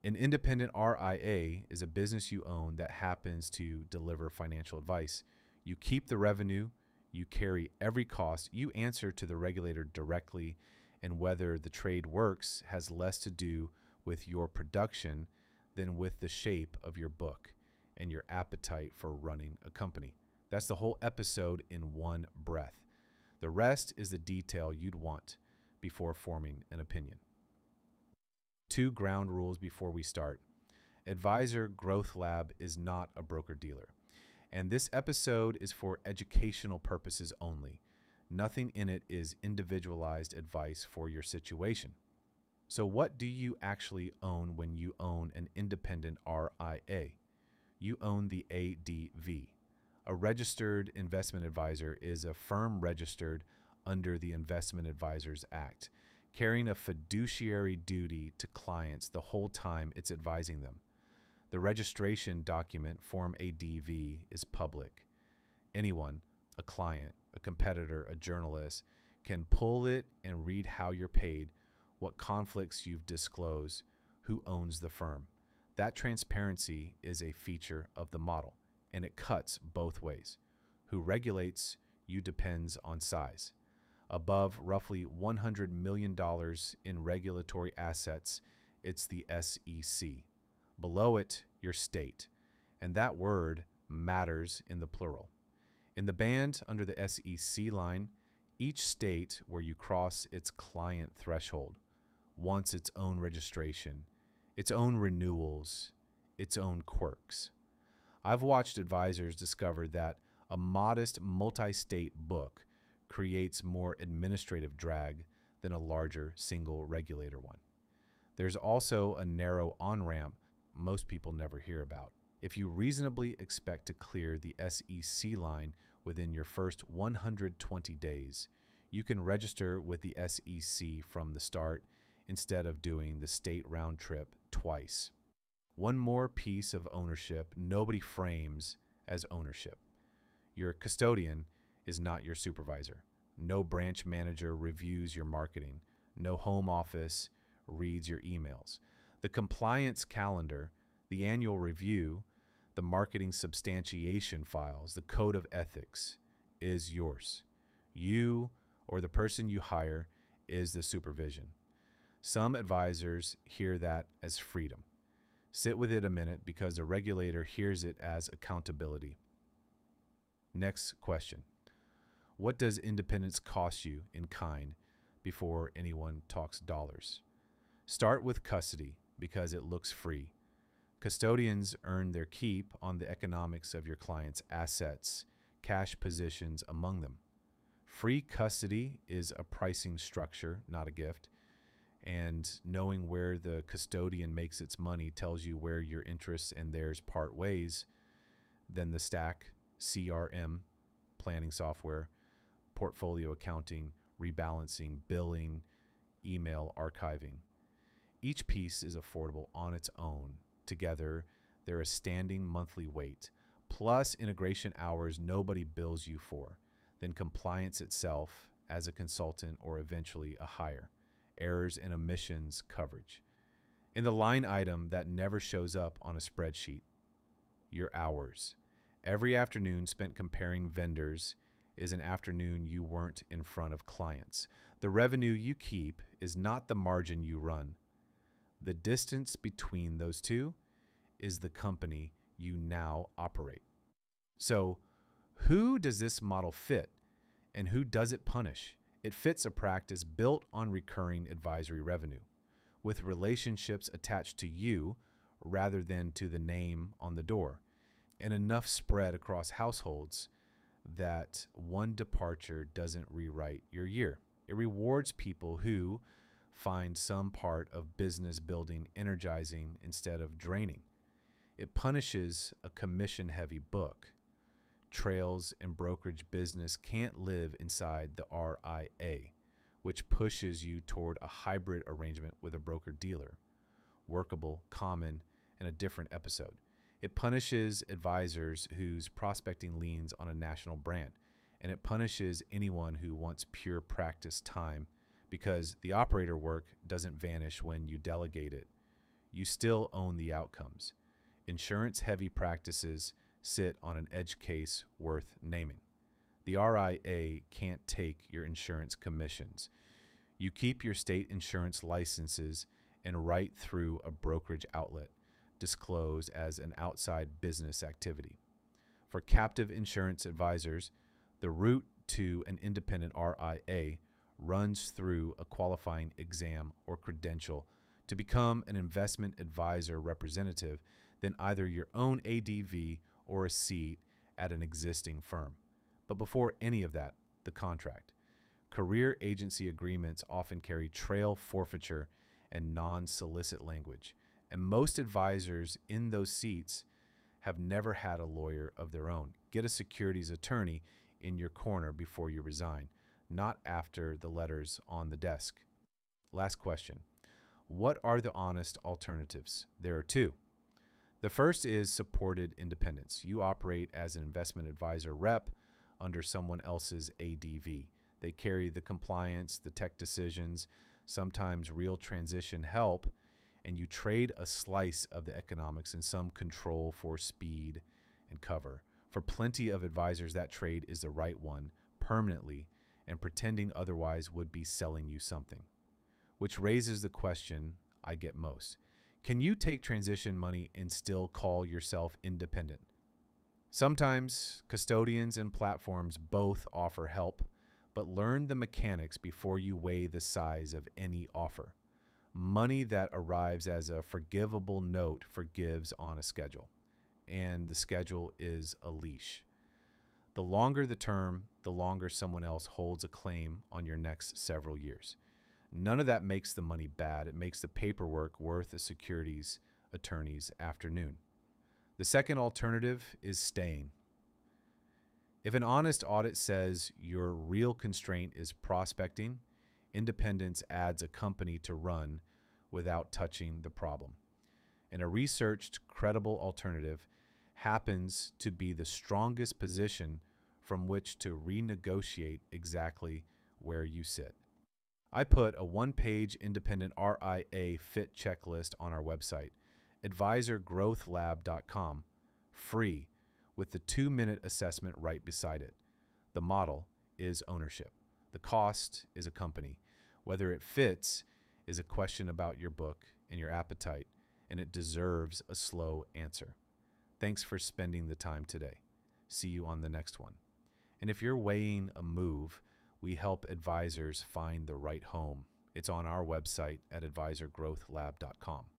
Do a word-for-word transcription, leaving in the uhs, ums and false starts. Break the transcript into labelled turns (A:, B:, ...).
A: An independent R I A is a business you own that happens to deliver financial advice. You keep the revenue, you carry every cost, you answer to the regulator directly, and whether the trade works has less to do with your production than with the shape of your book and your appetite for running a company. That's the whole episode in one breath. The rest is the detail you'd want before forming an opinion. Two ground rules before we start. Advisor Growth Lab is not a broker dealer, and this episode is for educational purposes only. Nothing in it is individualized advice for your situation. So, what do you actually own when you own an independent R I A? You own the A D V. A registered investment advisor is a firm registered under the Investment Advisors Act, carrying a fiduciary duty to clients the whole time it's advising them. The registration document, Form A D V, is public. Anyone, a client, a competitor, a journalist, can pull it and read how you're paid, what conflicts you've disclosed, who owns the firm. That transparency is a feature of the model, and it cuts both ways. Who regulates you depends on size. Above roughly one hundred million dollars in regulatory assets, it's the S E C. Below it, your state. And that word matters in the plural. In the band under the S E C line, each state where you cross its client threshold wants its own registration, its own renewals, its own quirks. I've watched advisors discover that a modest multi-state book creates more administrative drag than a larger single regulator one. There's also a narrow on-ramp most people never hear about. If you reasonably expect to clear the S E C line within your first one hundred twenty days, you can register with the S E C from the start instead of doing the state round trip twice. One more piece of ownership nobody frames as ownership. Your custodian is not your supervisor. No branch manager reviews your marketing. No home office reads your emails. The compliance calendar, the annual review, the marketing substantiation files, the code of ethics is yours. You or the person you hire is the supervision. Some advisors hear that as freedom. Sit with it a minute because the regulator hears it as accountability. Next question. What does independence cost you in kind before anyone talks dollars? Start with custody because it looks free. Custodians earn their keep on the economics of your client's assets, cash positions among them. Free custody is a pricing structure, not a gift. And knowing where the custodian makes its money tells you where your interests and theirs part ways. Then the stack, C R M, planning software, portfolio accounting, rebalancing, billing, email archiving. Each piece is affordable on its own. Together, they're a standing monthly weight, plus integration hours nobody bills you for, then compliance itself as a consultant or eventually a hire, errors and omissions coverage. In the line item that never shows up on a spreadsheet, your hours. Every afternoon spent comparing vendors is an afternoon you weren't in front of clients. The revenue you keep is not the margin you run. The distance between those two is the company you now operate. So, who does this model fit and who does it punish? It fits a practice built on recurring advisory revenue, with relationships attached to you rather than to the name on the door, and enough spread across households that one departure doesn't rewrite your year. It rewards people who find some part of business building energizing instead of draining. It punishes a commission-heavy book. Trails and brokerage business can't live inside the R I A, which pushes you toward a hybrid arrangement with a broker-dealer. Workable, common, and a different episode. It punishes advisors whose prospecting leans on a national brand, and it punishes anyone who wants pure practice time because the operator work doesn't vanish when you delegate it. you still own the outcomes. Insurance-heavy practices sit on an edge case worth naming. The R I A can't take your insurance commissions. You keep your state insurance licenses and write through a brokerage outlet, disclose as an outside business activity. For captive insurance advisors, the route to an independent R I A runs through a qualifying exam or credential to become an investment advisor representative, then either your own A D V or a seat at an existing firm. But before any of that, the contract. Career agency agreements often carry trail forfeiture and non-solicit language, and most advisors in those seats have never had a lawyer of their own. Get a securities attorney in your corner before you resign, not after the letters on the desk. Last question. What are the honest alternatives? There are two. The first is supported independence. You operate as an investment advisor rep under someone else's A D V. They carry the compliance, the tech decisions, sometimes real transition help, and you trade a slice of the economics and some control for speed and cover. For plenty of advisors, that trade is the right one permanently, and pretending otherwise would be selling you something. Which raises the question I get most. Can you take transition money and still call yourself independent? Sometimes custodians and platforms both offer help, but learn the mechanics before you weigh the size of any offer. Money that arrives as a forgivable note forgives on a schedule, and the schedule is a leash. The longer the term, the longer someone else holds a claim on your next several years. None of that makes the money bad. It makes the paperwork worth a securities attorney's afternoon. The second alternative is staying. If an honest audit says your real constraint is prospecting, independence adds a company to run without touching the problem. And a researched, credible alternative happens to be the strongest position from which to renegotiate exactly where you sit. I put a one-page independent R I A fit checklist on our website, advisor growth lab dot com, free, with the two-minute assessment right beside it. The model is ownership. The cost is a company. Whether it fits is a question about your book and your appetite, and it deserves a slow answer. Thanks for spending the time today. See you on the next one. And if you're weighing a move, we help advisors find the right home. It's on our website at advisor growth lab dot com.